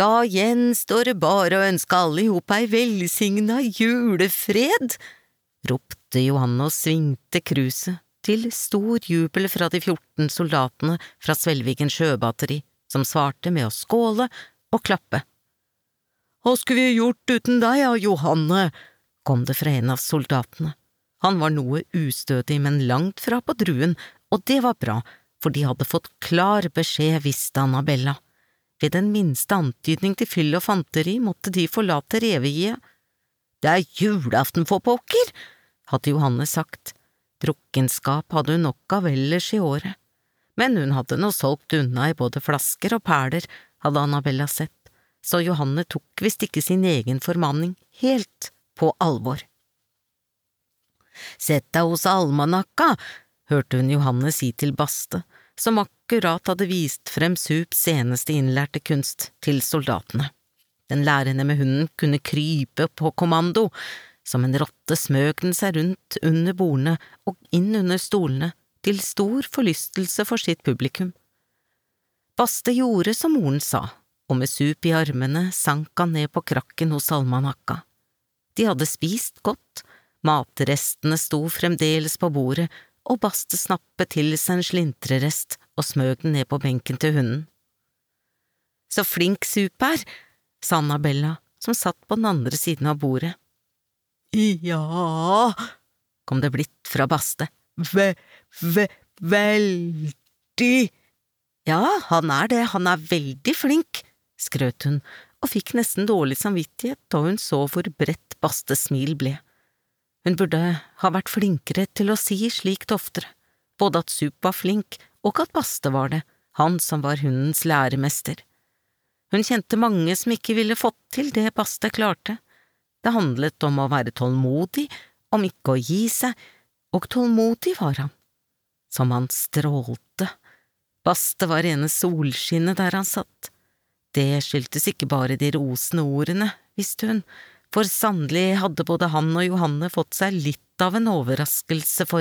Da gjenstår det bare å ønske alle ihop ei velsigna julefred, ropte Johanne og svingte kruset til stor jubel fra de 14 soldatene fra Svelvigen sjøbatteri, som svarte med å skåle og klappe. Hva skulle vi gjort uten deg, Johanne? Kom det fra en av soldatene. Han var noe ustødig, men langt fra på druen, og det var bra, for de hadde fått klar beskjed, visste Annabella. Ved den minste antydning til fyll og fanteri måtte de forlate revegiet. Det julaften for pokker, hadde Johanne sagt. Drukkenskap hadde hun nok av ellers i året. Men hun hadde nå solgt unna i både flasker og perler, hadde Annabella sett, så Johanne tok visst ikke sin egen formaning helt på alvor. Sett deg hos almanakka, hørte hun Johanne si til Baste, som akkurat hadde vist frem Sups eneste innlærte kunst til soldatene. Den lærende med hunden kunne krype på kommando. Som en rotte smøg den seg rundt under bordene og inn under stolene, til stor forlystelse for sitt publikum. Baste gjorde som moren sa, og med Sup i armene sank han ned på krakken hos almanakka. De hadde spist godt, matrestene sto fremdeles på bordet, og Baste snappet til seg en slintrerest og smøg den ned på benken til hunden. Så flink Sup er, sa Annabella, som satt på den andre siden av bordet. Ja, kom det blitt fra Baste. Veldig. Ja, han er det, han er veldig flink, skrøt hun, og fikk nesten dårlig samvittighet da hun så hvor bredt Bastes smil ble. Hun burde ha vært flinkere til å si slikt oftere, både at Sup var flink og at Baste var det, han som var hundens læremester. Hun kjente mange som ikke ville fått til det Baste klarte. Det handlet om å være tålmodig, om ikke å gi seg, og tålmodig var han. Som han strålte. Baste var rene solskinnet der han satt. Det skyldtes ikke bare de rosende ordene, visste hun, for sannelig hadde både han og Johanne fått seg litt av en overraskelse for